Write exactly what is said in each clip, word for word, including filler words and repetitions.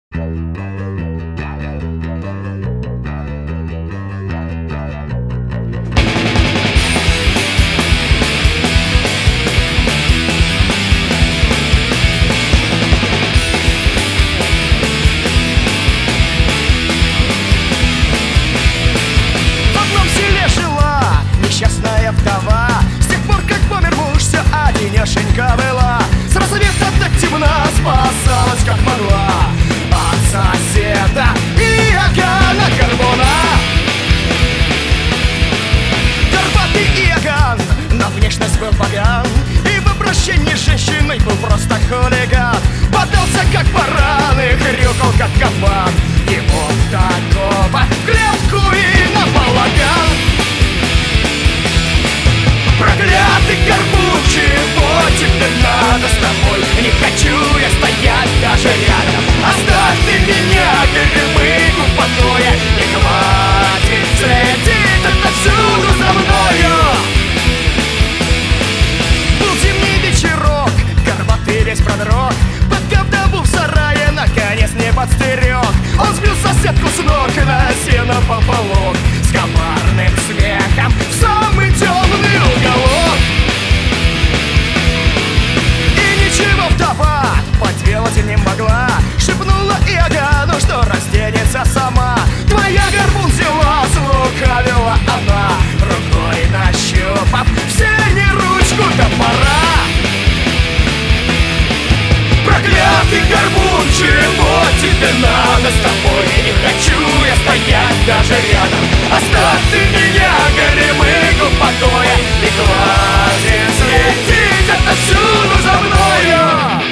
Одинешенька была, с рассвета так темно, спасалась как могла от соседа и Иоганна Горбуна. Горбатый Иоганн на внешность был поган, и в обращении с женщиной был просто хулиган. Подался как баран и хрюкал как кабан, и вот такого в клетку и на балаган. Проклятый горбун, чего тебе надо с тобой? Не хочу я стоять даже рядом. Оставь ты меня, горемыку, в покое. И хватит следить отовсюду за мною. Был зимний вечерок, горбатый весь продрог, под говнобу в сарае наконец не подстерег. Он сбил соседку с ног, насильно пополох, с коварным смехом в самый темный уголок. И ничего вдова поделать не могла, шепнула Иоганну, что разденется сама. Твоя горбун взяла, слукавила она, рукой нащупав в сене ручку топора. Проклятый горбун, чего тебе надо с тобой? Не хочу я стоять даже рядом. Оставь ты меня, горемыку, в покое. И хватит следить отовсюду за мною.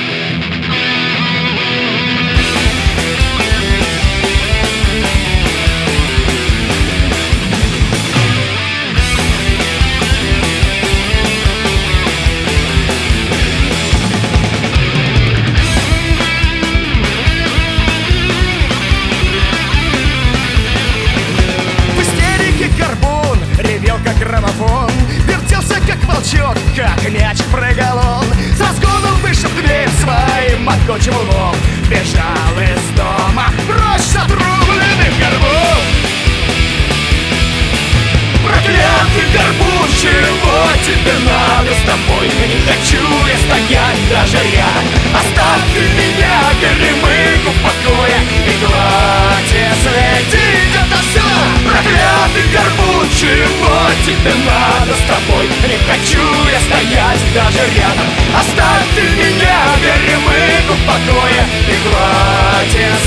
Как граммофон, вертелся как волчок, как мяч прыгал он. С разгону вышиб дверь своим могучим умом, бежал из дома прочь с отрубленным горбом. Проклятый горбун, чего тебе надо с тобой? Не хочу я стоять даже рядом. Оставь ты меня, горемыку, в покое. И хватит следить отовсюду. Проклятый горбун, чего тебе надо с тобой? Не хочу я стоять даже рядом. Оставь ты меня, горемыку, в покое. И хватит